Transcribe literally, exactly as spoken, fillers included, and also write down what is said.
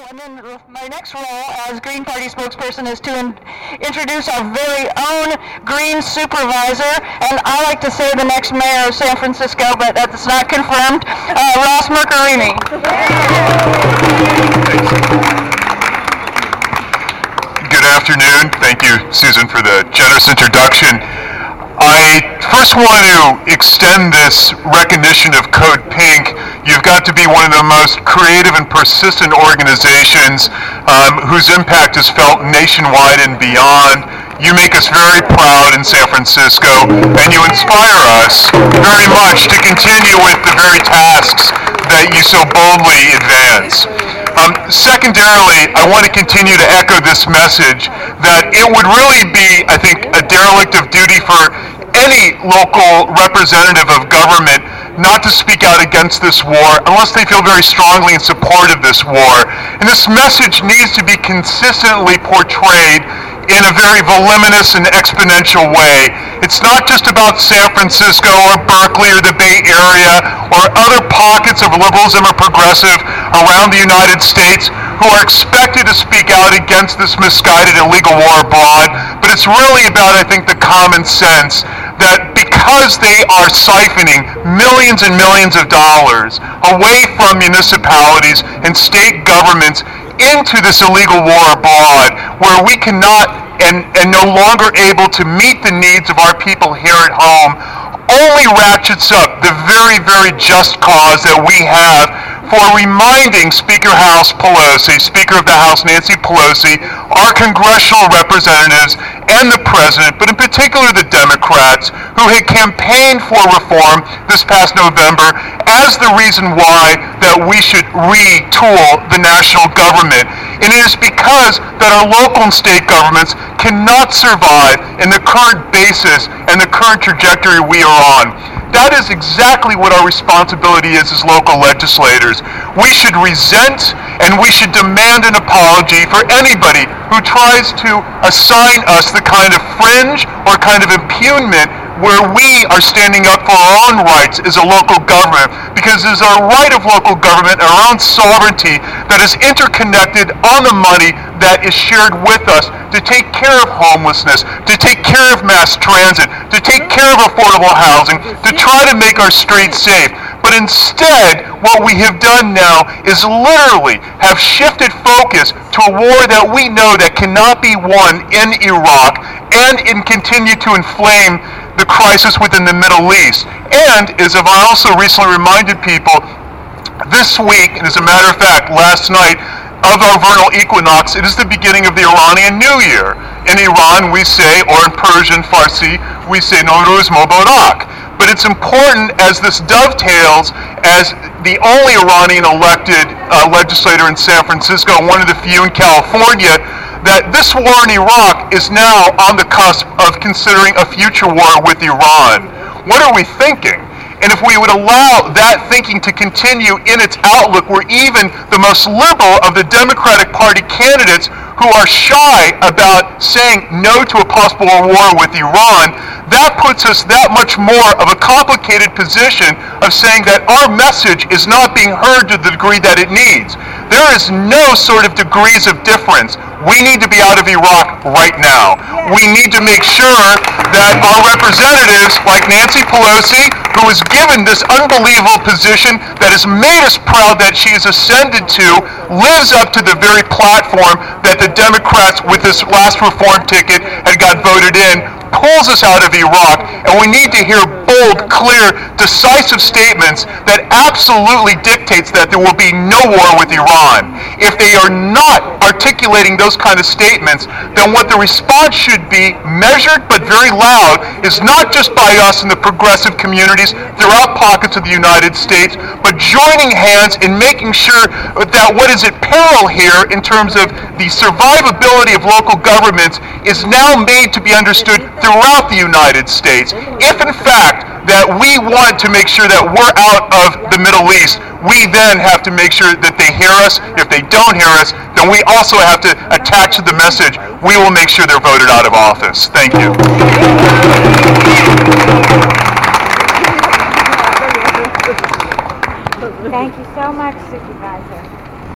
And then my next role as Green Party spokesperson is to in- introduce our very own Green supervisor, and I like to say the next mayor of San Francisco, but that's not confirmed, uh, Ross Mercarini. Good afternoon. Thank you, Susan, for the generous introduction. I first want to extend this recognition of Code Pink. You've got to be one of the most creative and persistent organizations um, whose impact is felt nationwide and beyond. You make us very proud in San Francisco, and you inspire us very much to continue with the very tasks that you so boldly advance. Um, secondarily, I want to continue to echo this message that it would really be, I think, a derelict of duty for any local representative of government not to speak out against this war unless they feel very strongly in support of this war. And this message needs to be consistently portrayed in a very voluminous and exponential way. It's not just about San Francisco or Berkeley or the Bay Area or other pockets of liberalism or progressive around the United States who are expected to speak out against this misguided illegal war abroad, but it's really about, I think, the common sense that because they are siphoning millions and millions of dollars away from municipalities and state governments into this illegal war abroad, where we cannot and, and no longer able to meet the needs of our people here at home, only ratchets up the very, very just cause that we have for reminding Speaker House Pelosi, Speaker of the House Nancy Pelosi, our congressional representatives, and the President, but in particular the Democrats, who had campaigned for reform this past November as the reason why that we should retool the national government. And it is because that our local and state governments cannot survive in the current basis and the current trajectory we are on. That is exactly what our responsibility is as local legislators. We should resent and we should demand an apology for anybody who tries to assign us the kind of fringe or kind of impugnment where we are standing up for our own rights as a local government, because it is our right of local government, our own sovereignty, that is interconnected on the money that is shared with us to take care of homelessness, to take care of mass transit, to take care of affordable housing, to try to make our streets safe. But instead, what we have done now is literally have shifted focus to a war that we know that cannot be won in Iraq and in continue to inflame the crisis within the Middle East. And, as I also recently reminded people, this week, and as a matter of fact, last night, of our vernal equinox, it is the beginning of the Iranian New Year. In Iran, we say, or in Persian, Farsi, we say Nowruz Mubarak. But it's important as this dovetails as the only Iranian elected uh, legislator in San Francisco, and one of the few in California, that this war in Iraq is now on the cusp of considering a future war with Iran. What are we thinking? And if we would allow that thinking to continue in its outlook, where even the most liberal of the Democratic Party candidates who are shy about saying no to a possible war with Iran, that puts us that much more of a complicated position of saying that our message is not being heard to the degree that it needs. There is no sort of degrees of difference. We need to be out of Iraq right now. We need to make sure that our representatives, like Nancy Pelosi, who was given this unbelievable position that has made us proud that she has ascended to, lives up to the very platform that the Democrats with this last reform ticket had got voted in, pulls us out of Iraq, and we need to hear bold, clear, decisive statements that absolutely dictates that there will be no war with Iran. If they are not articulating those kind of statements, then what the response should be, measured but very loud, is not just by us in the progressive communities throughout pockets of the United States, but joining hands in making sure that what is at peril here in terms of the survivability of local governments is now made to be understood throughout the United States. If in fact that we want to make sure that we're out of the Middle East, we then have to make sure that they hear us. If they don't hear us, then we also have to attach to the message, we will make sure they're voted out of office. Thank you. Thank you so much, Supervisor.